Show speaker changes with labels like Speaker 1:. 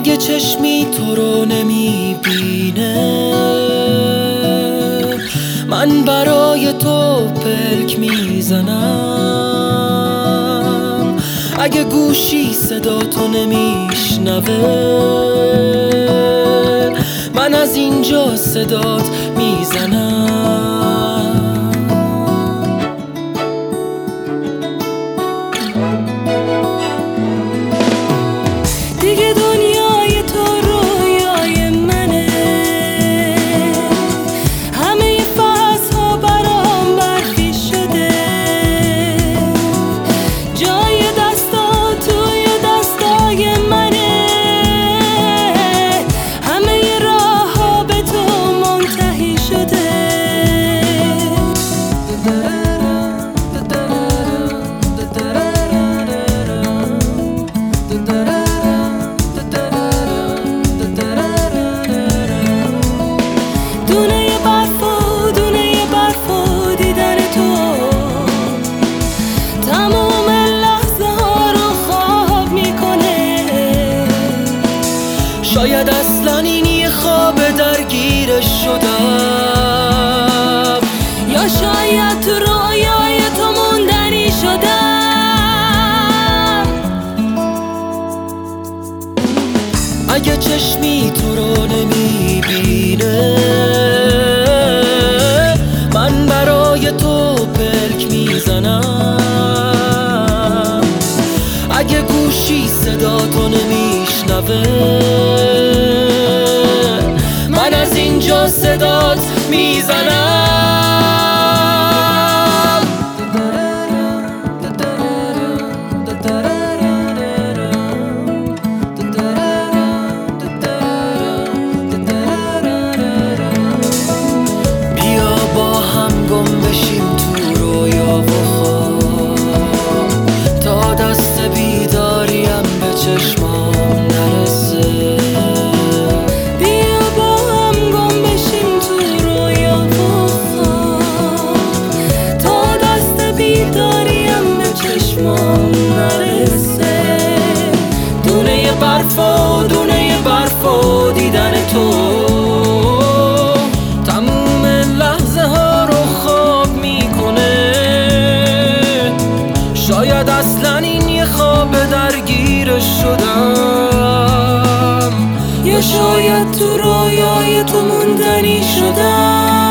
Speaker 1: اگه چشمی تو رو نمیبینه من برای تو پلک میزنم. اگه گوشی صدا تو نمیشنوه من از اینجا صدات میزنم.
Speaker 2: دیگه دنیای تو رویای منه، همه فصل‌ها برام برفی شده، جای دستا توی دستای منه، همه راه‌ها به تو منتهی شده. دونه برف و دیدن تو تمام لحظه ها رو خواب میکنه.
Speaker 1: شاید اصلا این یه خواب درگیرش شدم،
Speaker 2: یا شاید تو رویای تو موندنی شدم.
Speaker 1: اگه چشمی تو رو نمیبینه من برای تو پلک میزنم. اگه گوشی صدا تو نمیشنوه من از اینجا صدات میزنم. چشمام نرسه
Speaker 2: بیا با هم گم بشیم تو رویا و خواب، تا دست بیداریم به چشمام نرسه.
Speaker 1: دونه برف و دیدن تو تموم لحظه ها رو خواب میکنه. شاید اصلا این یه خواب درگیرش شدم،
Speaker 2: یا شاید تو رویای تو موندنی شدم.